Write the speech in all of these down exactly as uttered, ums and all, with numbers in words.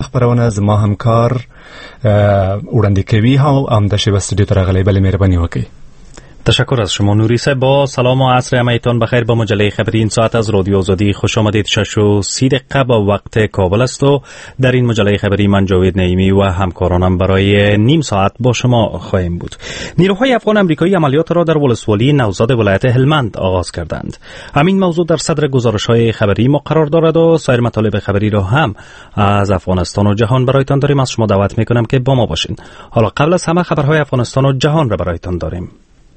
خبرونه از ما همکار وړاندې کوي ها هم د شی استودیو ته راغلی. بلې مهرباني وکړئ. تشکر از شما نوری صاحب. با سلام و عصر همایتان بخیر. با مجله خبری این ساعت از رادیو آزادی خوش آمدید. شش و سی دقیقه با وقت کابل است و در این مجله خبری من جاوید نعیمی و همکارانم برای نیم ساعت با شما خواهیم بود. نیروهای افغان امریکایی عملیات را در ولسوالی نوزاد ولایت هلمند آغاز کردند. همین موضوع در صدر گزارش‌های خبری ما قرار دارد و سایر مطالب خبری را هم از افغانستان و جهان برایتان داریم. از شما دعوت می‌کنم که با ما باشین. حالا قبل از همه خبرهای افغانستان و جهان را برایتان داریم.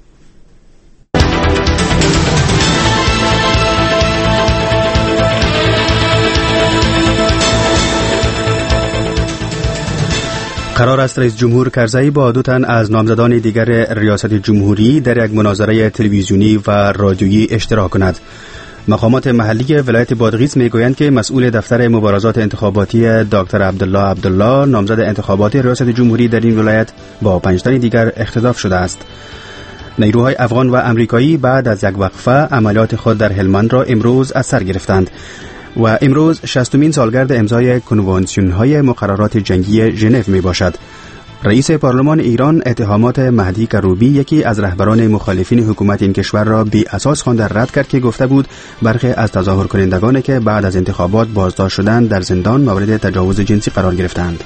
قرار است رئیس جمهور کرزی با دو تن از نامزدان دیگر ریاست جمهوری در یک مناظره تلویزیونی و رادیویی اشتراک کند. مقامات محلی ولایت بادغیس میگویند که مسئول دفتر مبارزات انتخاباتی دکتر عبدالله عبدالله نامزد انتخابات ریاست جمهوری در این ولایت با پنج تن دیگر اختطاف شده است. نیروهای افغان و امریکایی بعد از یک وقفه عملیات خود در هلمند را امروز از سر گرفتند و امروز شصتمین سالگرد امضای کنوانسیون‌های مقررات جنگی ژنو می باشد. رئیس پارلمان ایران اتهامات مهدی کروبی یکی از رهبران مخالفین حکومت این کشور را بی اساس خوانده رد کرد که گفته بود برخی از تظاهر کنندگانی که بعد از انتخابات بازداشت شدند در زندان مورد تجاوز جنسی قرار گرفتند.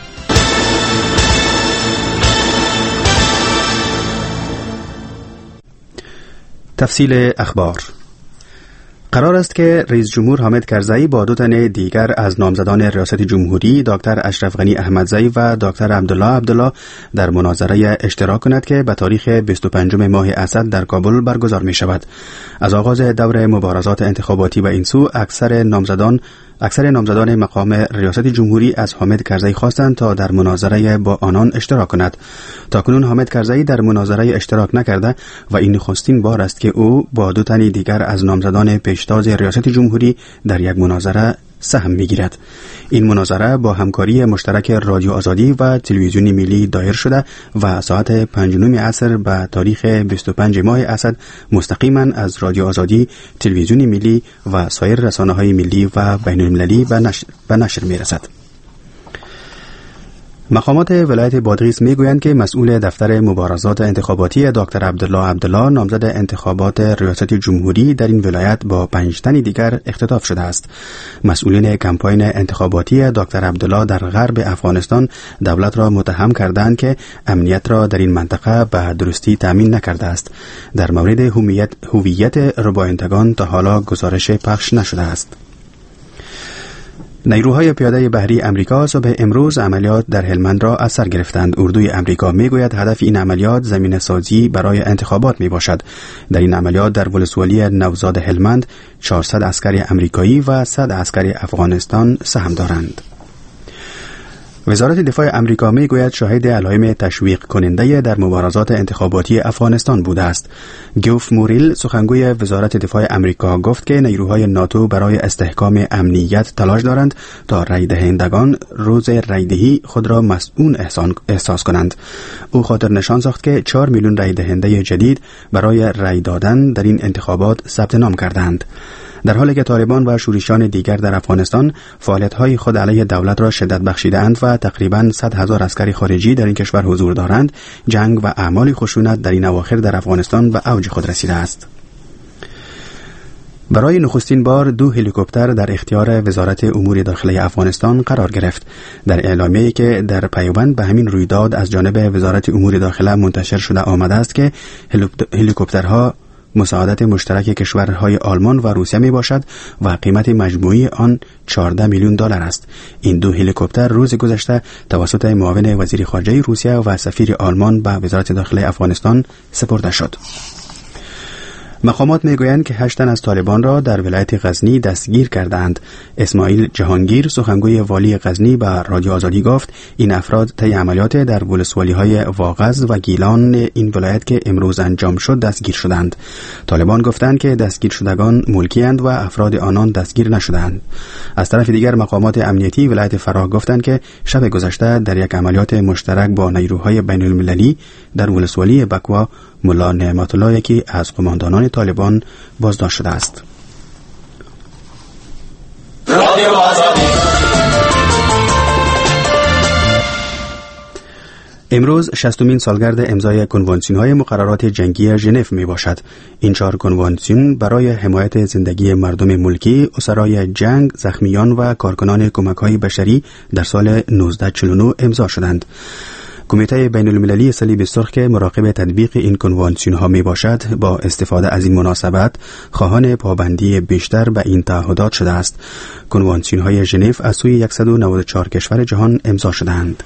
تفصیل اخبار. قرار است که رئیس جمهور حامد کرزی با دو تن دیگر از نامزدان ریاست جمهوری دکتر اشرف غنی احمدزی و دکتر عبدالله عبدالله در مناظره اشتراک کند که به تاریخ بیست و پنجم ماه اسد در کابل برگزار می شود. از آغاز دور مبارزات انتخاباتی و این سو اکثر نامزدان اکثر نامزدان مقام ریاست جمهوری از حامد کرزی خواستند تا در مناظره با آنان اشتراک کند. تاکنون حامد کرزی در مناظره اشتراک نکرده و این نخستین بار است که او با دو تن دیگر از نامزدان پیشتاز ریاست جمهوری در یک مناظره سهم می‌گیرد. این مناظره با همکاری مشترک رادیو آزادی و تلویزیون ملی دایر شده و ساعت پنج و نیم عصر به تاریخ بیست و پنج ماه اسد مستقیما از رادیو آزادی، تلویزیون ملی و سایر رسانه‌های ملی و بین المللی به نشر, به نشر می‌رسد. مقامات ولایت بادغیس میگویند که مسئول دفتر مبارزات انتخاباتی دکتر عبدالله عبدالله نامزد انتخابات ریاست جمهوری در این ولایت با پنج تن دیگر اختطاف شده است. مسئولین کمپاین انتخاباتی دکتر عبدالله در غرب افغانستان دولت را متهم کردند که امنیت را در این منطقه به درستی تامین نکرده است. در مورد هویت هویت ربایندگان تا حالا گزارش پخش نشده است. نیروهای پیاده بحری امریکا صبح امروز عملیات در هلمند را از سر گرفتند. اردوی امریکا میگوید هدف این عملیات زمینه سازی برای انتخابات می باشد. در این عملیات در ولسوالی نوزاد هلمند چهارصد عسکر امریکایی و صد عسکر افغانستان سهم دارند. وزارت دفاع امریکا میگوید شاهد علائم تشویق کننده در مبارزات انتخاباتی افغانستان بوده است. گوف موریل سخنگوی وزارت دفاع امریکا گفت که نیروهای ناتو برای استحکام امنیت تلاش دارند تا رای دهندگان روز رایدهی خود را مسئول احساس کنند. او خاطر نشان ساخت که چهار میلیون رای دهنده جدید برای رای دادن در این انتخابات ثبت نام کردند. در حالی که طالبان و شورشیان دیگر در افغانستان فعالیت‌های خود علیه دولت را شدت بخشیده‌اند و تقریباً صد هزار عسکر خارجی در این کشور حضور دارند، جنگ و اعمال خشونت در این اواخر در افغانستان به اوج خود رسیده است. برای نخستین بار دو هلیکوپتر در اختیار وزارت امور داخلی افغانستان قرار گرفت. در اعلامیه‌ای که در پیوند به همین رویداد از جانب وزارت امور داخلی منتشر شده آمده است که هلیکوپترها مساعدت مشترک کشورهای آلمان و روسیه می باشد و قیمت مجموعی آن چهارده میلیون دلار است. این دو هلیکوپتر روز گذشته توسط معاون وزیر خارجه روسیه و سفیر آلمان به وزارت داخلی افغانستان سپرده شد. مقامات میگویند که هشت تن از طالبان را در ولایت غزنی دستگیر کردند. اسماعیل جهانگیر سخنگوی والی غزنی به رادیو آزادی گفت این افراد طی عملیات در ولسوالی‌های واغز و گیلان این ولایت که امروز انجام شد دستگیر شدند. طالبان گفتند که دستگیر شدگان ملکی‌اند و افراد آنان دستگیر نشدند. از طرف دیگر مقامات امنیتی ولایت فراه گفتند که شب گذشته در یک عملیات مشترک با نیروهای بین‌المللی در ولسوالی بکوا ملا نعمت الله یکی از قماندانان طالبان بازداشت شده است. امروز شصتمین سالگرد امضای کنوانسیون‌های مقررات جنگی ژنو میباشد. این چهار کنوانسیون برای حمایت زندگی مردم ملکی، اسرای جنگ، زخمیان و کارکنان کمک‌های بشری در سال نوزده چهل و نه امضا شدند. کمیته بین المللی صلیب سرخ که مراقب تطبیق این کنوانسیون ها می باشد با استفاده از این مناسبت خواهان پابندی بیشتر به این تعهدات شده است. کنوانسیون های ژنو از سوی صد و نود و چهار کشور جهان امضا شدند.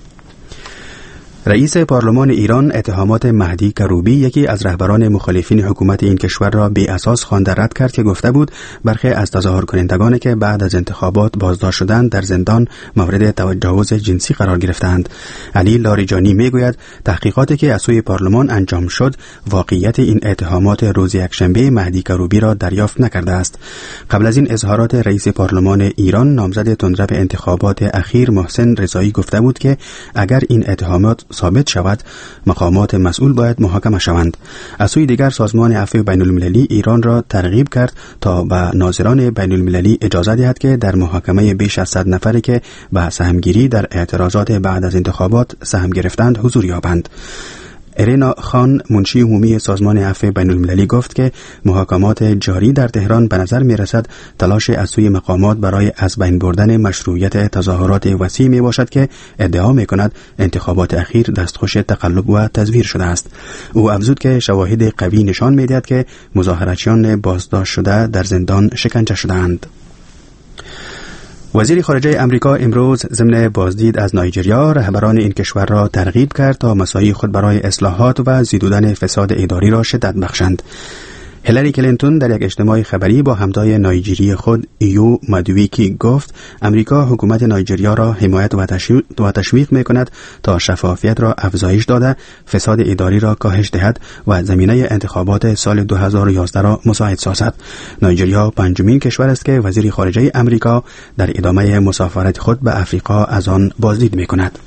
رئیس پارلمان ایران اتهامات مهدی کروبی، یکی از رهبران مخالفین حکومت این کشور را بی اساس خوانده رد کرد که گفته بود برخی از تظاهر کنندگانی که بعد از انتخابات بازداشت شدند در زندان مورد تجاوز جنسی قرار گرفتند. علی لاریجانی میگوید تحقیقاتی که از سوی پارلمان انجام شد واقعیت این اتهامات روز یکشنبه مهدی کروبی را دریافت نکرده است. قبل از این اظهارات رئیس پارلمان ایران، نامزد تندرو انتخابات اخیر محسن رضایی گفته بود که اگر این اتهامات ثابت شود مقامات مسئول باید محاکمه شوند. از سوی دیگر سازمان عفو بین المللی ایران را ترغیب کرد تا به ناظران بین المللی اجازه دهد که در محاکمه بیش از صد نفری که به سهمگیری در اعتراضات بعد از انتخابات سهم گرفتند حضور یابند. ارینا خان، منشی عمومی سازمان عفو بین المللی، گفت که محاکمات جاری در تهران به نظر می رسد تلاش از سوی مقامات برای از بین بردن مشروعیت تظاهرات وسیع می باشد که ادعا می کند انتخابات اخیر دستخوش تقلب و تزویر شده است. او افزود که شواهد قوی نشان می دهد که مظاهرچیان بازداشت شده در زندان شکنجه شدند. وزیر خارجه امریکا امروز ضمن بازدید از نایجریا رهبران این کشور را ترغیب کرد تا مساعی خود برای اصلاحات و زیدودن فساد اداری را شدت بخشند. هیلاری کلینتون در یک اجتماع خبری با همتای نایجیری خود ایو مادویکی گفت امریکا حکومت نایجریا را حمایت و تشویق می‌کند تا شفافیت را افزایش داده، فساد اداری را کاهش دهد و زمینه انتخابات سال دو هزار و یازده را مساعد سازد. نایجریا پنجمین کشور است که وزیر خارجه امریکا در ادامه مسافرت خود به افریقا از آن بازدید می‌کند.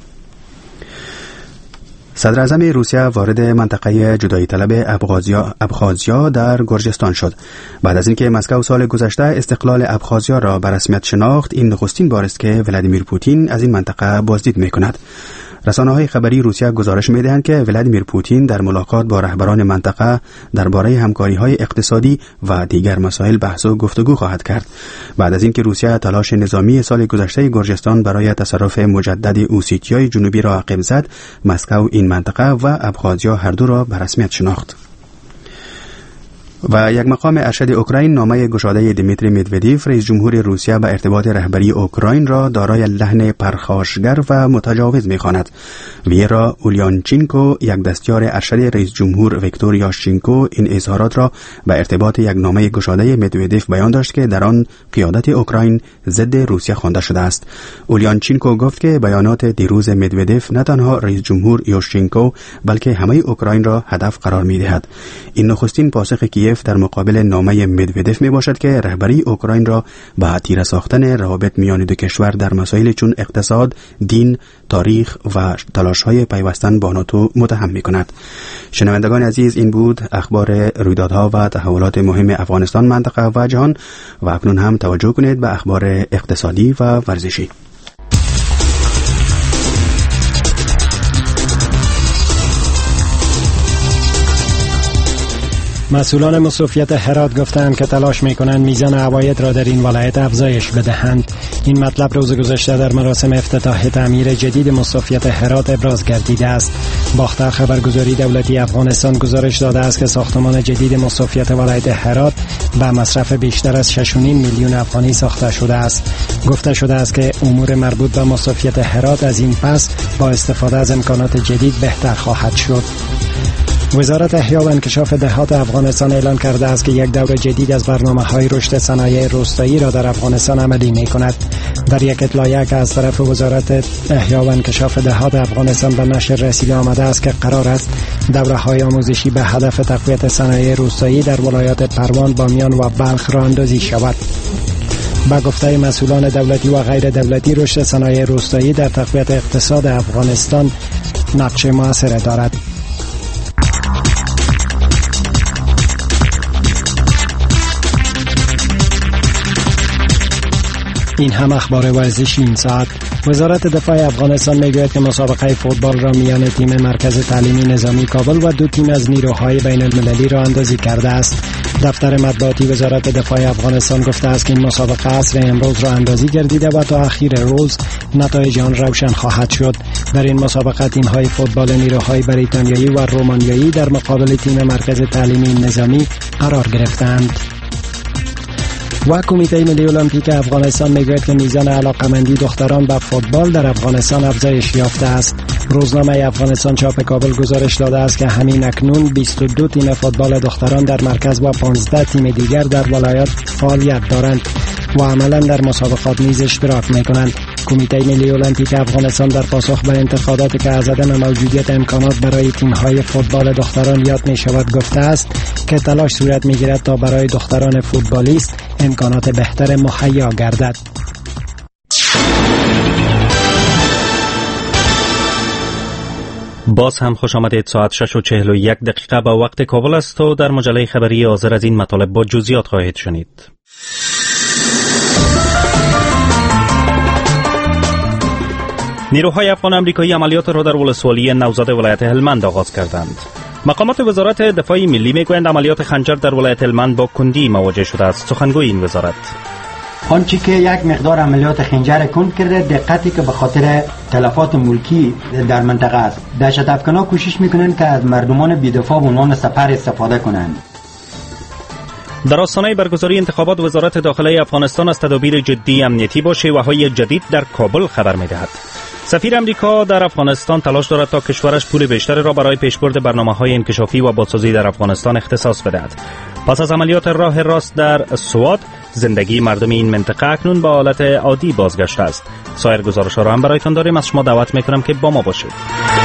صدر اعظم روسیه وارد منطقه جدایی طلب ابخازیا ابخازیا در گرجستان شد. بعد از اینکه مسکو سال گذشته استقلال ابخازیا را به رسمیت شناخت، این نخستین بار است که ولادیمیر پوتین از این منطقه بازدید می‌کند. رسانه‌های خبری روسیه گزارش می‌دهند که ولادیمیر پوتین در ملاقات با رهبران منطقه درباره همکاری‌های اقتصادی و دیگر مسائل بحث و گفتگو خواهد کرد. بعد از اینکه روسیه تلاش نظامی سال گذشته گرجستان برای تصرف مجدد اوسیتیای جنوبی را عقب زد، مسکو این منطقه و ابخازیا هر دو را به رسمیت شناخت. و یک مقام ارشد اوکراین نامه گشاده دیمیتری مدودیف رئیس جمهور روسیه به ارتباط رهبری اوکراین را دارای لحن پرخاشگر و متجاوز می‌خواند. وی را اولیانچینکو، یک دستیار ارشد رئیس جمهور ویکتور یاشچینکو، این اظهارات را به ارتباط یک نامه گشاده مدودیف بیان داشت که در آن قیادت اوکراین ضد روسیه خوانده شده است. اولیانچینکو گفت که بیانات دیروز مدودیف نه تنها رئیس جمهور یاشچینکو بلکه همه اوکراین را هدف قرار می‌دهد. این نخستین پاسخ کیف در مقابل نامه مدودیف می باشد که رهبری اوکراین را به تیره ساختن روابط میان دو کشور در مسائل چون اقتصاد، دین، تاریخ و تلاش‌های پیوستن با ناتو متهم می کند. شنوندگان عزیز، این بود اخبار رویدادها و تحولات مهم افغانستان، منطقه و جهان. و اکنون هم توجه کنید به اخبار اقتصادی و ورزشی. مسئولان مصرفیت هرات گفتند که تلاش می‌کنند میزان عواید را در این ولایت افزایش بدهند. این مطلب روز گذشته در مراسم افتتاح تعمیر جدید مصرفیت هرات ابراز گردیده است. باختر خبرگزاری دولتی افغانستان گزارش داده است که ساختمان جدید مصرفیت ولایت هرات به مصرف بیشتر از شش و نیم میلیون افغانی ساخته شده است. گفته شده است که امور مربوط به مصرفیت هرات از این پس با استفاده از امکانات جدید بهتر خواهد شد. وزارت احیا و انکشاف دهات افغانستان اعلام کرده است که یک دور جدید از برنامه‌های رشد صنایع روستایی را در افغانستان عملی می‌کند. در یک اطلاعیه که از طرف وزارت احیا و انکشاف دهات افغانستان به نشر رسیده آمده است که قرار است دوره‌های آموزشی به هدف تقویت صنایع روستایی در ولایات پروان، بامیان و بلخ راه اندازی شود. با گفته مسئولان دولتی و غیر دولتی، رشد صنایع روستایی در تقویت اقتصاد افغانستان نقش موثر دارد. این هم اخبار ورزشی این ساعت. وزارت دفاع افغانستان میگوید که مسابقه فوتبال را میان تیم مرکز تعلیمی نظامی کابل و دو تیم از نیروهای بین المللی را اندازی کرده است. دفتر مطبوعاتی وزارت دفاع افغانستان گفته است که این مسابقه عصر امروز را اندازی گردیده و تا اخیر روز نتایج آن روشن خواهد شد. در این مسابقه تیم‌های فوتبال نیروهای بریتانیایی و رومانیایی در مقابل تیم مرکز تعلیمی نظامی قرار گرفتند. و کمیته ملی المپیک افغانستان میگوید که میزان علاقه‌مندی دختران به فوتبال در افغانستان افزایش یافته است. روزنامه افغانستان چاپ کابل گزارش داده است که همین اکنون بیست و دو تیم فوتبال دختران در مرکز و پانزده تیم دیگر در ولایت فعالیت دارند و عملا در مسابقات نیز اشتراک میکنند. کمیته ملی المپیک افغانستان در پاسخ به انتقاداتی که از عدم موجودیت امکانات برای تیم‌های فوتبال دختران یاد می‌شود گفته است که تلاش صورت می‌گیرد تا برای دختران فوتبالیست امکانات بهتر مهیا گردد. باز هم خوش آمدید. ساعت شش و چهل و یک دقیقه با وقت کابل است و در مجله خبری حاضر از این مطالب با جزئیات خواهید شنید. نیروهای افغان امریکایی عملیات را در ولسوالی نوزاد ولایت هلمند آغاز کردند. مقامات وزارت دفاع ملی میگویند عملیات خنجر در ولایت هلمند با کندی مواجه شده است. سخنگوی این وزارت: آنچه که یک مقدار عملیات خنجر کند کرده، دقتی که به خاطر تلفات ملکی در منطقه است. دهشت افکنان کوشش میکنند که از مردمان بی‌دفاع به عنوان سپر استفاده کنند. در آستانه برگزاری انتخابات وزارت داخله افغانستان از تدابیر جدی امنیتی با شیوه‌های جدید در کابل خبر می‌دهد. سفیر امریکا در افغانستان تلاش دارد تا کشورش پول بیشتری را برای پیشبرد برنامه‌های انکشافی و بازسازی در افغانستان اختصاص بدهد. پس از عملیات راه راست در سوات، زندگی مردم این منطقه اکنون به حالت عادی بازگشته است. سایر گزارش‌ها را هم برایتان داریم. از شما دعوت می‌کنم که با ما باشید.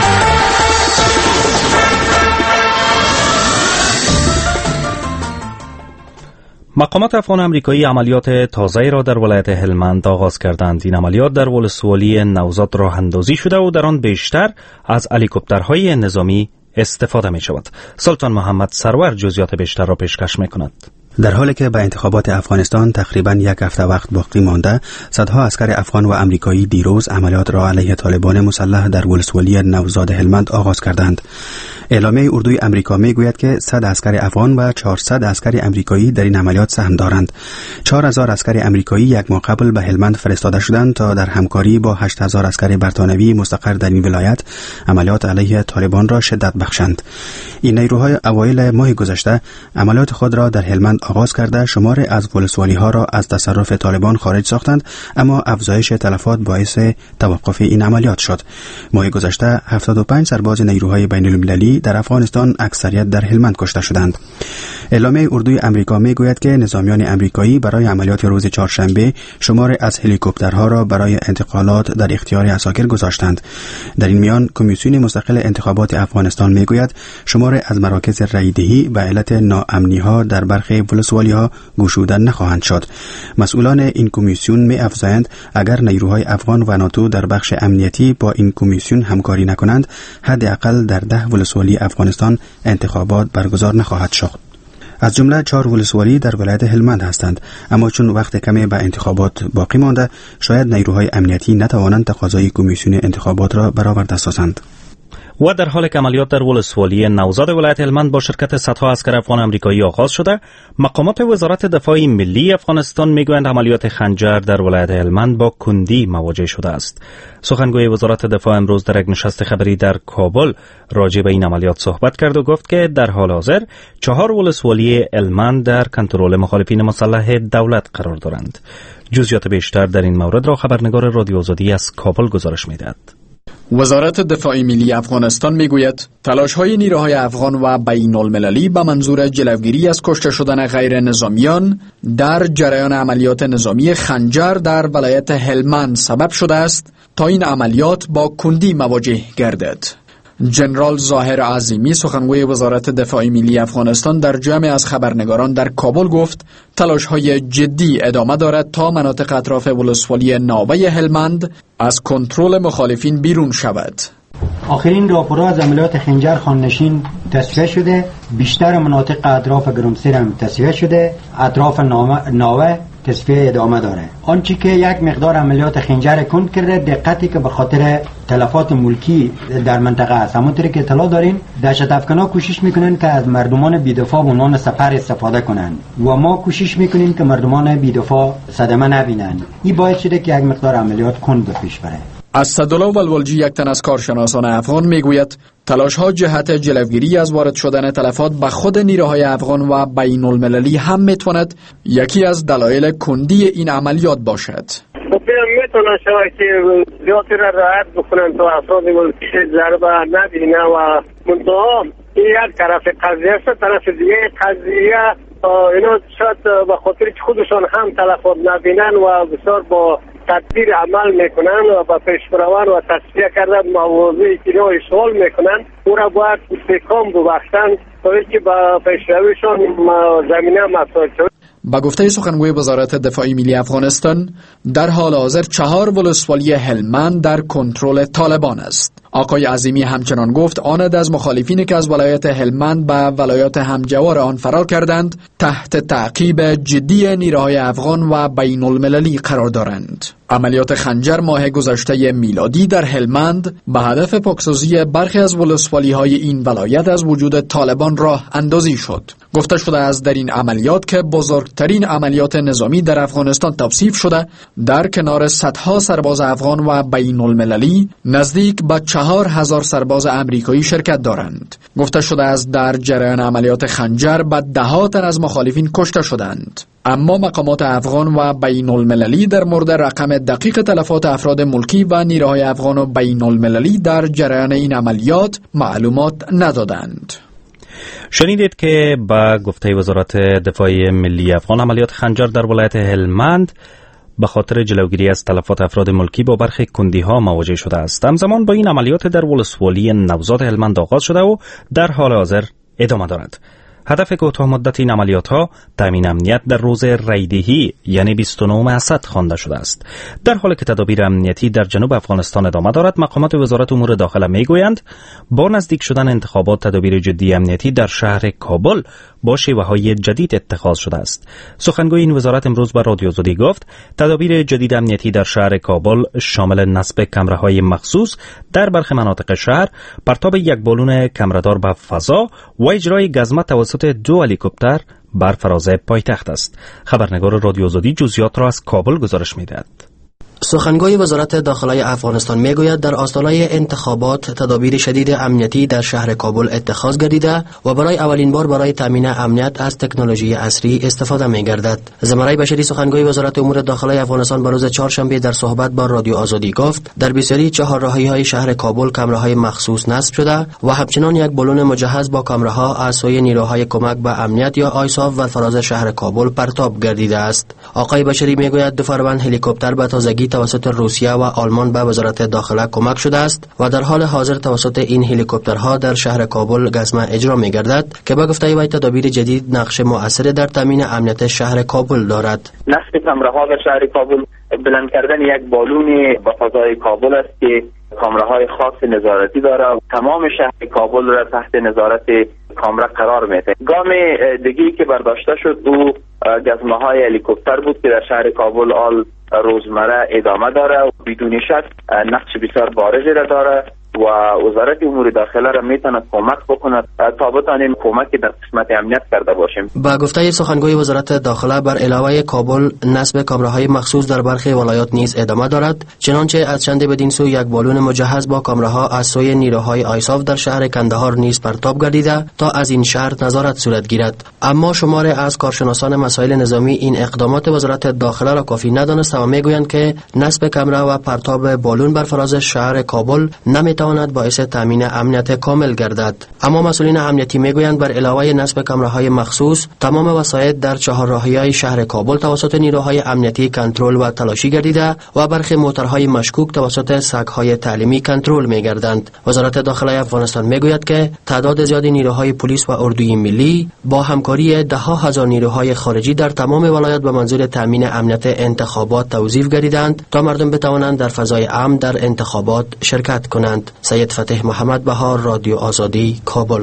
مقامات افغان امریکایی عملیات تازه‌ای را در ولایت هلمند آغاز کردند. این عملیات در ولسوالی نوزاد راه اندازی شده و در آن بیشتر از هلیکوپترهای نظامی استفاده می شود. سلطان محمد سرور جزئیات بیشتر را پیشکش می کند. در حالی که به انتخابات افغانستان تقریباً یک هفته وقت باقی مانده، صدها عسکر افغان و امریکایی دیروز عملیات را علیه طالبان مسلح در ولسوالی نوزاد هلمند آغاز کردند. اعلامیه اردوی امریکا میگوید که صد عسکر افغان و چهارصد عسکر امریکایی در این عملیات سهم دارند. چهار هزار عسکر امریکایی یک ماه قبل به هلمند فرستاده شدند تا در همکاری با هشت هزار عسکر برتانوی مستقر در این ولایت عملیات علیه طالبان را شدت بخشند. این نیروهای اوایل ماه گذشته عملیات خود را در هلمند آغاز کرده شمار از ولسوالی ها را از تصرف طالبان خارج ساختند، اما افزایش تلفات باعث توقف این عملیات شد. ماه گذشته هفتاد و پنج سرباز نیروهای بین المللی در افغانستان اکثریت در هلمند کشته شدند. اعلامیه اردوی امریکا میگوید که نظامیان امریکایی برای عملیات روز چهارشنبه شمار از هلیکوپترها را برای انتقالات در اختیار عساکر گذاشتند. در این میان کمیسیون مستقل انتخابات افغانستان میگوید شمار از مراکز رایدهی به علت ناامنی‌ها در برخی ولسوالی‌ها گشوده نخواهند شد. مسئولان این کمیسیون می‌افزایند اگر نیروهای افغان و ناتو در بخش امنیتی با این کمیسیون همکاری نکنند، حداقل در ده ولسوالی افغانستان انتخابات برگزار نخواهد شد. از جمله چهار ولسوالی در ولایت هلمند هستند، اما چون وقت کمی به انتخابات باقی مانده، شاید نیروهای امنیتی نتوانند تقاضای کمیسیون انتخابات را برآورده سازند. و در حال که عملیات در ولسوالی نوزاد ولایت هلمند با شرکت صدها عسکر افغان امریکایی آغاز شده، مقامات وزارت دفاع ملی افغانستان میگویند عملیات خنجر در ولایت هلمند با کندی مواجه شده است. سخنگوی وزارت دفاع امروز در یک نشست خبری در کابل راجع به این عملیات صحبت کرد و گفت که در حال حاضر چهار ولسوالی هلمند در کنترل مخالفین مسلح دولت قرار دارند. جزئیات بیشتر در این مورد را خبرنگار رادیو آزادی از کابل گزارش می‌دهد. وزارت دفاع ملی افغانستان میگوید تلاش‌های نیروهای افغان و بین المللی به منظور جلوگیری از کشته شدن غیر نظامیان در جریان عملیات نظامی خنجر در ولایت هلمند سبب شده است تا این عملیات با کندی مواجه گردد. جنرال ظاهر عظیمی سخنگوی وزارت دفاع ملی افغانستان در جمع از خبرنگاران در کابل گفت تلاش‌های جدی ادامه دارد تا مناطق اطراف ولسوالی ناوه هلمند از کنترل مخالفین بیرون شود. آخرین راپورها از عملیات خنجر خاننشین تصفیه شده، بیشتر مناطق اطراف گرمسیر هم تصفیه شده، اطراف ناوه تصفیه ادامه داره. آنچه که یک مقدار عملیات خنجر کند کرده، دقتی که به خاطر تلفات ملکی در منطقه است. همونطوری که اطلاع دارین، دهشت افکنا کوشش میکنن که از مردمان بی‌دفاع و نان سپر استفاده کنن و ما کوشش میکنیم که مردمان بی‌دفاع صدمه نبینن. این باعث شده که یک مقدار عملیات کند به پیش بره. اسدالله ولولجی، یک تن از کارشناسان افغان، میگوید تلاش‌ها جهت جلوگیری از وارد شدن تلفات به خود نیروهای افغان و بین المللی هم میتواند یکی از دلایل کندی این عملیات باشد. میتونه شاید که زیادی را رعایت بکنن تا افراد ملکی ضربه نبینه و منتها این یک طرف قضیه است. طرف دیگه قضیه اینا شاید به خاطر که خودشان هم تلفات نبینن و بسیار با تدبیر عمل میکنن و با پیشبروان و تصفیه کردن مواضعی که اینا اشغال میکنن او را باید استحکام ببخشن تا اینکه با پیشرویشان زمینه مساعد شد. با گفته سخنگوی وزارت دفاع ملی افغانستان، در حال حاضر چهار ولسوالی هلمند در کنترل طالبان است. آقای عظیمی همچنان گفت آنند از مخالفینی که از ولایت هلمند به ولایات همجوار آن فرار کردند تحت تعقیب جدی نیروهای افغان و بین المللی قرار دارند. عملیات خنجر ماه گذشته میلادی در هلمند به هدف پاکسازی برخی از ولسوالی های این ولایت از وجود طالبان راه اندازی شد. گفته شده از در این عملیات که بزرگترین عملیات نظامی در افغانستان توصیف شده، در کنار صدها سرباز افغان و بین المللی نزدیک به چهار هزار سرباز امریکایی شرکت دارند. گفته شده از در جریان عملیات خنجر به ده ها تن از مخالفین کشته شدند. اما مقامات افغان و بین المللی در مورد رقم دقیق تلفات افراد ملکی و نیروهای افغان و بین المللی در جریان این عملیات معلومات ندادند. شنیدید که با گفته وزارت دفاع ملی افغان عملیات خنجر در ولایت هلمند به خاطر جلوگیری از تلفات افراد ملکی با برخی کندی‌ها مواجه شده است. همزمان با این عملیات در ولسوالی نوزاد هلمند آغاز شده و در حال حاضر ادامه دارد. هدف کوتاه مدت این عملیات ها تامین امنیت در روز ریدهی یعنی بیست و نه اسد خوانده شده است. در حالی که تدابیر امنیتی در جنوب افغانستان ادامه دارد، مقامات وزارت امور داخله میگویند با نزدیک شدن انتخابات تدابیر جدی امنیتی در شهر کابل با شیوه‌های جدید اتخاذ شده است. سخنگوی این وزارت امروز به رادیو آزادی گفت تدابیر جدید امنیتی در شهر کابل شامل نصب کامراهای مخصوص در برخی مناطق شهر، پرتاب یک بالون کامرادار به فضا و اجرای گزمه توسط دو هلیکوپتر بر فراز پایتخت است. خبرنگار رادیو آزادی جزئیات را از کابل گزارش می‌دهد. سخنگوی وزارت داخلی افغانستان میگوید در آستانه انتخابات تدابیر شدید امنیتی در شهر کابل اتخاذ گردیده و برای اولین بار برای تامین امنیت از تکنولوژی عصری استفاده می‌گردد. زمره بشری سخنگوی وزارت امور داخلی افغانستان به روز چهارشنبه در صحبت با رادیو آزادی گفت در بسیاری چهارراهی‌های شهر کابل کامراهای مخصوص نصب شده و همچنین یک بالون مجهز با کامراها از سوی نیروهای کمک به امنیت یا آیساف و فراز شهر کابل پرتاب گردیده است. آقای بشری میگوید دو فروند هلیکوپتر به تازگی توسط روسیه و آلمان به وزارت داخله کمک شده است و در حال حاضر توسط این هلیکوپترها در شهر کابل گزمه اجرا می‌گردد که به گفته وی تدابیر جدید نقش مؤثر در تامین امنیت شهر کابل دارد. نصب کامراها در شهر کابل، بلند کردن یک بالون به فضای کابل است که کامراهای خاص نظارتی داره و تمام شهر کابل را تحت نظارت کامرا قرار میده. گام دیگری که برداشته شد او گزمه‌های هلیکوپتر بود که در شهر کابل آل روزمره ادامه داره و بدون شک نقش بسیار بارزی را داره و وزارت امور داخله را میتونه کمک بکند تا بتانیم کمکی در قسمت امنیت کرده باشیم. با گفته سخنگوی وزارت داخله بر علاوه کابل نصب کامراهای مخصوص در برخی ولایات نیز ادامه دارد، چنانچه از چند بدین سو یک بالون مجهز با کامراها از سوی نیروهای آیساف در شهر کندهار نیز پرتاب گردیده تا از این شهر نظارت صورت گیرد. اما شماری از کارشناسان مسائل نظامی این اقدامات وزارت داخله را کافی ندانست و میگویند که نصب کامرا و پرتاب بالون بر فراز شهر کابل نمیتواند باعث تامین امنیت کامل گردد. اما مسئولین امنیتی میگویند بر علاوه نصب کامراهای مخصوص تمام وسایط در چهارراهی‌های شهر کابل توسط نیروهای امنیتی کنترل و تلاشی گردیده و برخی موتورهای مشکوک توسط سگ‌های تعلیمی کنترل می‌گردند. وزارت داخلی افغانستان میگوید که تعداد زیادی نیروهای پلیس و اردوی ملی با همکاری ده ها هزار نیروهای خارجی در تمام ولایات به منظور تامین امنیت انتخابات توظیف گردیدند تا مردم بتوانند در فضای امن در انتخابات شرکت کنند. سید فتح محمد بهار، رادیو آزادی، کابل.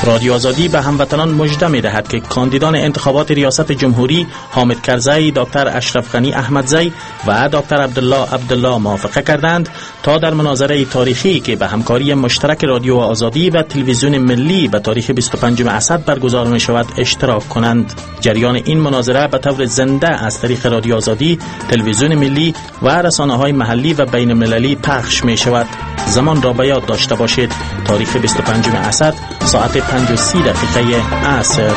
رادیو آزادی به هموطنان مژده می‌دهد که کاندیدان انتخابات ریاست جمهوری حامد کرزی، دکتر اشرف غنی احمدزی و دکتر عبدالله عبدالله موافقه کردند تا در مناظره تاریخی که به همکاری مشترک رادیو آزادی و تلویزیون ملی به تاریخ بیست و پنجم اسد برگزار می‌شود اشتراک کنند. جریان این مناظره به طور زنده از طریق رادیو آزادی، تلویزیون ملی و رسانه‌های محلی و بین المللی پخش می‌شود. زمان را به یاد داشته باشید: تاریخ بیست و پنجم اسد ساعت پنج و سی دقیقه عصر.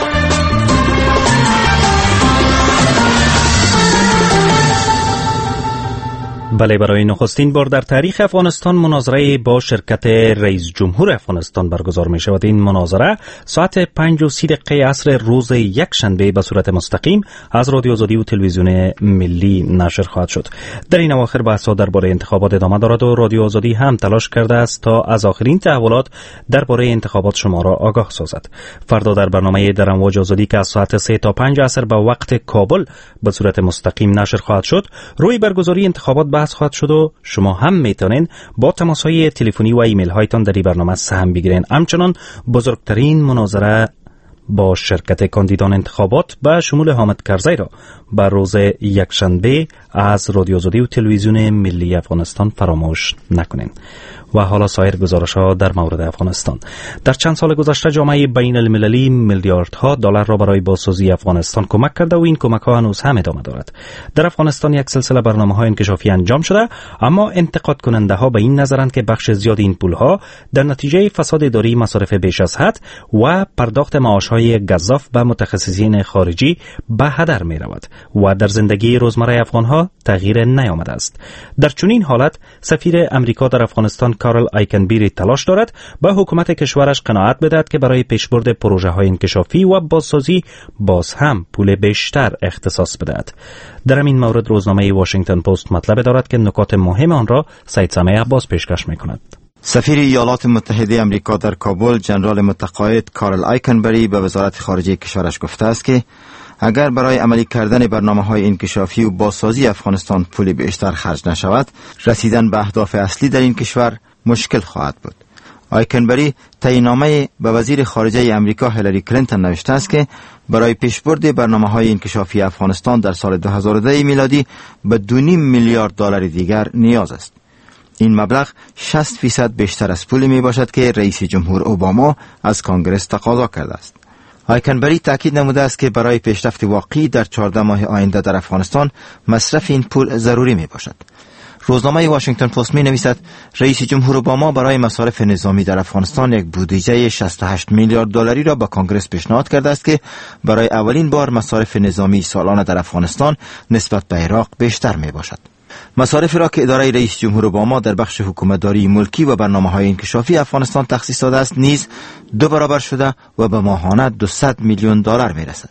بله، برای نخستین بار در تاریخ افغانستان مناظره با شرکت رئیس جمهور افغانستان برگزار می شود. این مناظره ساعت پنج و سی دقیقه عصر روز یک شنبه به صورت مستقیم از رادیو آزادی و تلویزیون ملی نشر خواهد شد. در این اواخر بحث‌ها درباره انتخابات ادامه دارد و رادیو آزادی هم تلاش کرده است تا از آخرین تحولات درباره انتخابات شما را آگاه سازد. فردا در برنامه در امواج آزادی که از ساعت سه تا پنج عصر به وقت کابل به صورت مستقیم نشر خواهد شد، روی برگزاری انتخابات بحث خواهد شد و شما هم میتونین با تماس‌های تلفنی و ایمیل هایتان در این برنامه سهم بگیرین. همچنان بزرگترین مناظره با شرکت کاندیدان انتخابات به شمول حامد کرزی را بر روز یکشنبه از رادیو آزادی و تلویزیون ملی افغانستان فراموش نکنین. و حالا سایر گزارش‌ها در مورد افغانستان. در چند سال گذشته جامعه بین المللی میلیاردها دلار را برای بازسازی افغانستان کمک کرده و این کمک‌ها هنوز هم ادامه دارد. در افغانستان یک سلسله برنامه‌های انکشافی انجام شده، اما انتقاد کننده‌ها به این نظرند که بخش زیاد این پول‌ها در نتیجه فساد اداری، مصارف بیش از حد و پرداخت معاش‌های گزاف به متخصصین خارجی به هدر می‌رود و در زندگی روزمره افغان‌ها تغییر نیامده است. در چنین حالت سفیر امریکا در افغانستان کارل آیکنبری تلاش دارد به حکومت کشورش قناعت بدهد که برای پیشبرد پروژه های انکشافی و بازسازی باز هم پول بیشتر اختصاص بدهد. در این مورد روزنامه واشنگتن پست مطلب دارد که نکات مهم آن را سید سامع عباس پیشکش می‌کند. سفیر ایالات متحده امریکا در کابل جنرال متقاعد کارل آیکنبری به وزارت خارجه کشورش گفته است که اگر برای عملی کردن برنامه‌های انکشافی و بازسازی افغانستان پول بیشتر خرج نشود، رسیدن به اهداف اصلی در این کشور مشکل خواهد بود. آیکنبری تعیین‌نامه به وزیر خارجه امریکا هیلاری کلینتون نوشته است که برای پیشبرد برنامه‌های انکشافی افغانستان در سال دو هزار و ده میلادی به دو و نیم میلیارد دلار دیگر نیاز است. این مبلغ شصت فیصد بیشتر از پولی می باشد که رئیس جمهور اوباما از کانگرس تقاضا کرده است. آیکنبری تاکید نموده است که برای پیشرفت واقعی در چهارده ماه آینده در افغانستان مصرف این پول ضروری می باشد. روزنامه واشنگتن پست می نویسد رئیس جمهور اوباما برای مصارف نظامی در افغانستان یک بودجه شصت و هشت میلیارد دلاری را به کانگرس پیشنهاد کرده است که برای اولین بار مصارف نظامی سالانه در افغانستان نسبت به عراق بیشتر می باشد. مصارفی را که اداره رئیس جمهور اوباما در بخش حکومتداری ملکی و برنامه‌های انکشافی افغانستان تخصیص داده است نیز دو برابر شده و به ماهانه دویست میلیون دلار میرسد.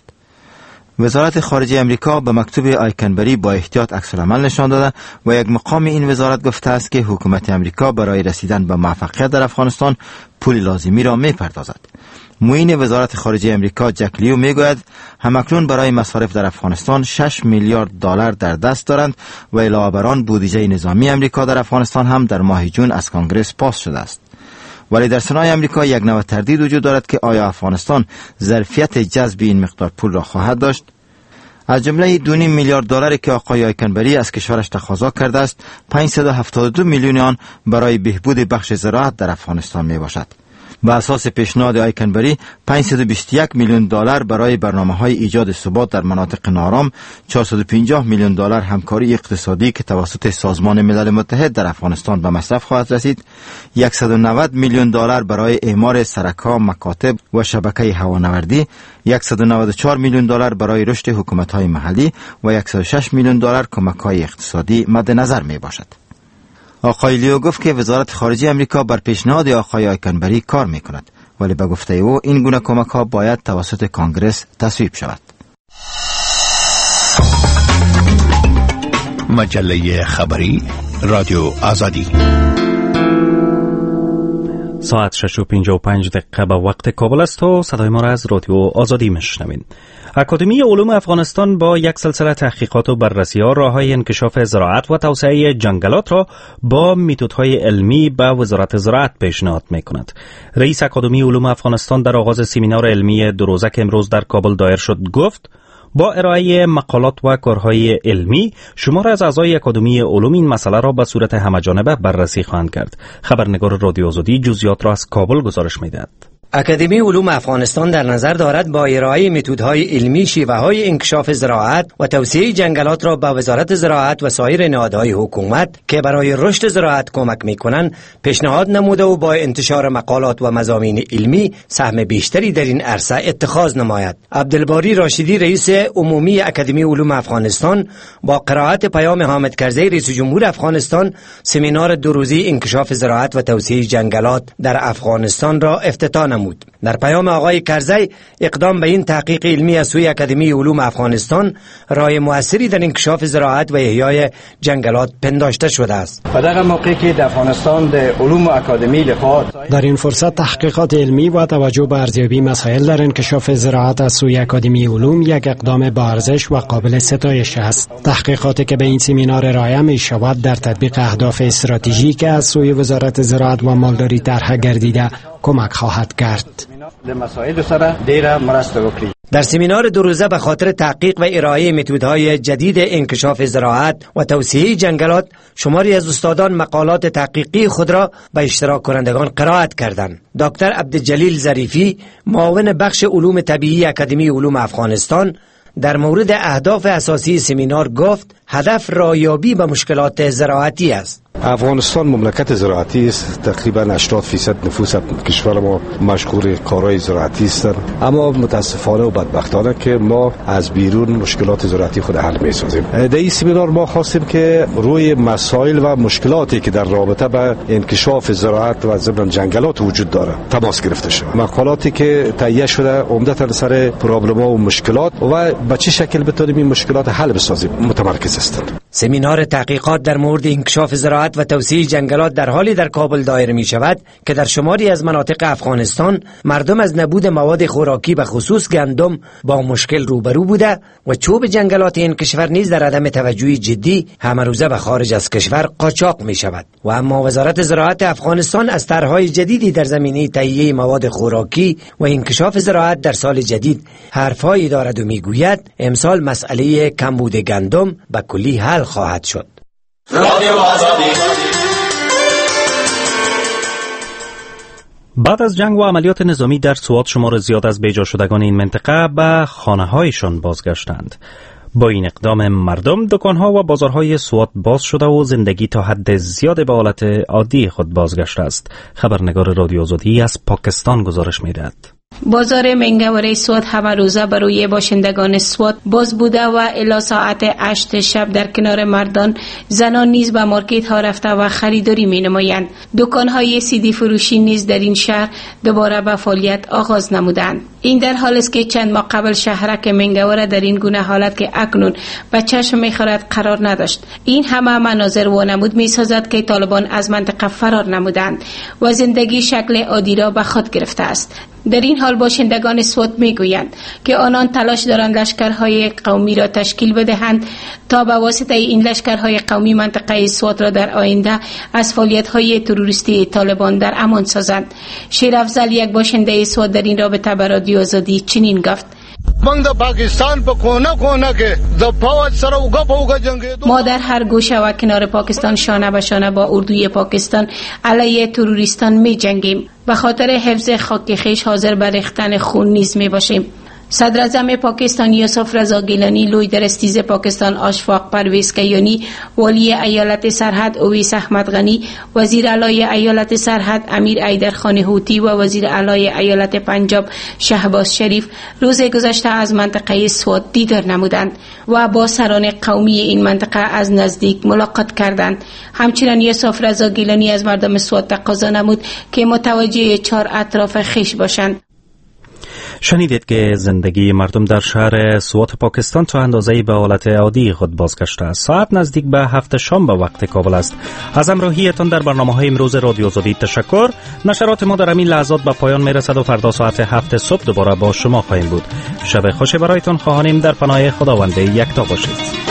وزارت خارجه امریکا به مکتوب آیکنبری با احتیاط عکس‌العمل نشان داده و یک مقام این وزارت گفته است که حکومت امریکا برای رسیدن به موفقیت در افغانستان پول لازمی را می‌پردازد. معین وزارت خارجه امریکا جک لیو میگوید همکنون برای مصارف در افغانستان شش میلیارد دلار در دست دارند و علاوه بر آن بودجه نظامی امریکا در افغانستان هم در ماه جون از کانگرس پاس شده است. ولی در سنای امریکا یک نوع تردید وجود دارد که آیا افغانستان ظرفیت جذب این مقدار پول را خواهد داشت؟ از جمله دو و نیم میلیارد دلاری که آقای آیکنبری از کشورش تقاضا کرده است، پانصد و هفتاد و دو میلیون آن برای بهبود بخش زراعت در افغانستان می باشد. بر اساس پیشنهاد آیکنبری پانصد و بیست و یک میلیون دلار برای برنامه‌های ایجاد ثبات در مناطق نارام، چهارصد و پنجاه میلیون دلار همکاری اقتصادی که توسط سازمان ملل متحد در افغانستان به مصرف خواهد رسید، صد و نود میلیون دلار برای اعمار سرک‌ها، مکاتب و شبکه هوانوردی، صد و نود و چهار میلیون دلار برای رشد حکومت‌های محلی و صد و شش میلیون دلار کمک‌های اقتصادی مد نظر می باشد. آقای لیو گفت که وزارت خارجه امریکا بر پیشنهاد آقای آیکنبری کار می کند، ولی به گفته او این گونه کمک ها باید توسط کانگرس تصویب شود. مجله خبری رادیو آزادی. ساعت شش و پنجاه و پنج دقیقه به وقت کابل است و صدای ما را از رادیو آزادی میشنوید. اکادمی علوم افغانستان با یک سلسله تحقیقات و بررسی‌ها راه‌های انکشاف زراعت و توسعه جنگلات را با متدهای علمی به وزارت زراعت پیشنهاد می‌کند. رئیس اکادمی علوم افغانستان در آغاز سمینار علمی دو روزه که امروز در کابل دایر شد گفت با ارائه مقالات و کارهای علمی شمار از اعضای اکادمی علوم این مسئله را به صورت همه‌جانبه بررسی خواهند کرد. خبرنگار رادیو آزادی جزئیات را از کابل گزارش می‌دهد. اکادمی علوم افغانستان در نظر دارد با ارائه متدهای علمی شیوه‌های انکشاف زراعت و توسعه جنگلات را به وزارت زراعت و سایر نهادهای حکومت که برای رشد زراعت کمک می‌کنند پیشنهاد نموده و با انتشار مقالات و مضامین علمی سهم بیشتری در این عرصه اتخاذ نماید. عبدالباری راشدی رئیس عمومی اکادمی علوم افغانستان با قرائت پیام حامد کرزی رئیس جمهور افغانستان سمینار دو روزه انکشاف زراعت و توسعه جنگلات در افغانستان را افتتاح نمود. در پیام آقای کرزی اقدام به این تحقیق علمی از سوی اکادمی علوم افغانستان راه موثری در انکشاف زراعت و احیای جنگلات پنداشته شده است. و در موقعی که در افغانستان در علوم اکادمی لخوا در این فرصت تحقیقات علمی و توجه به ارزیابی مسائل در انکشاف زراعت از سوی اکادمی علوم یک اقدام با ارزش و قابل ستایش است. تحقیقاتی که به این سمینار ارائه می شود در تطبیق اهداف استراتژیک از سوی وزارت زراعت و مالداری طرح گردیده کمک خواهد کرد. در سمینار دو روزه به خاطر تحقیق و ارائه متدهای جدید انکشاف زراعت و توسعه جنگلات شماری از استادان مقالات تحقیقی خود را به اشتراک کنندگان قرائت کردند. دکتر عبدالجلیل ظریفی معاون بخش علوم طبیعی اکادمی علوم افغانستان در مورد اهداف اساسی سمینار گفت هدف رایابی به مشکلات زراعتی است. افغانستان مملکت زراعتی است. تقریبا هشتاد فیصد نفوس کشور ما مشغول کارهای زراعتی هستند، اما متاسفانه و بدبختانه که ما از بیرون مشکلات زراعتی خود حل می‌سازیم. در این سمینار ما خواستیم که روی مسائل و مشکلاتی که در رابطه با انکشاف زراعت و ضمن جنگلات وجود داره تماس گرفته شود. مقالاتی که تهیه شده عمدتاً سر پرابلم‌ها و مشکلات و به چه شکل بتونیم این مشکلات حل بسازیم متمرکز هستند. سمینار تحقیقات در مورد انکشاف زراعت و توسعه جنگلات در حالی در کابل دایر می شود که در شماری از مناطق افغانستان مردم از نبود مواد خوراکی به خصوص گندم با مشکل روبرو بوده و چوب جنگلات این کشور نیز در عدم توجهی جدی همه روزه به خارج از کشور قاچاق می شود. و اما وزارت زراعت افغانستان از طرح‌های جدیدی در زمینه تهیه مواد خوراکی و انکشاف زراعت در سال جدید حرفایی دارد و می گوید امسال مسئله کمبود گندم به کلی حل خواهد شد. بعد از جنگ و عملیات نظامی در سوات شمار زیاد از بیجا شدگان این منطقه به خانه‌هایشان بازگشتند. با این اقدام مردم دکان‌ها و بازارهای سوات باز شده و زندگی تا حد زیاد به حالت عادی خود بازگشته است. خبرنگار رادیو آزادی از پاکستان گزارش می‌دهد. بازار منگوره سوات همه روزه برای باشندگان سوات باز بوده و الی ساعت هشت شب در کنار مردان زنان نیز به مارکت ها رفته و خریداری می نمایند. دکان های سیدی فروشی نیز در این شهر دوباره به فعالیت آغاز نمودند. این در حال است که چند ماه قبل شهرک منگوره در این گونه حالت که اکنون به چشم می‌خورد قرار نداشت. این همه مناظر وانمود می‌سازد که طالبان از منطقه فرار نمودند و زندگی شکل عادی را به خود گرفته است. در این حال باشندگان سوات میگویند که آنان تلاش دارند لشکرهای قومی را تشکیل بدهند تا به واسطه این لشکرهای قومی منطقه سوات را در آینده از فعالیت‌های تروریستی طالبان در امان سازند. شیر افضل یک باشنده سوات در این رابطه به رادیو آزادی چنین گفت: ما در هر گوشه و کنار پاکستان شانه به شانه با اردوی پاکستان علیه تروریستان می جنگیم. به خاطر حفظ خاک خویش حاضر به ریختن خون نیز می باشیم. صدر اعظم پاکستان یوسف رضا گیلانی، لوی درستیز پاکستان اشفاق پرویز کیانی، والی ایالت سرحد اویس احمد غنی، وزیر اعلی ایالت سرحد امیر ایدر خان هوتی و وزیر اعلی ایالت پنجاب شهباز شریف روز گذشته از منطقه سوات دیدار نمودند و با سران قومی این منطقه از نزدیک ملاقات کردند. همچنین یوسف رضا گیلانی از مردم سوات تقاضا نمود که متوجه چهار اطراف خویش باشند. شنیدید که زندگی مردم در شهر سوات پاکستان تا اندازه‌ای به حالت عادی خود بازگشته است. ساعت نزدیک به هفت شام به وقت کابل است. از همراهیتان در برنامه‌های امروز رادیو آزادی تشکر. نشرات ما در همین لحظات به پایان میرسد و فردا ساعت هفت صبح دوباره با شما خواهیم بود. شب خوشی برایتان خواهانیم. در پناه خداوند یکتا باشید.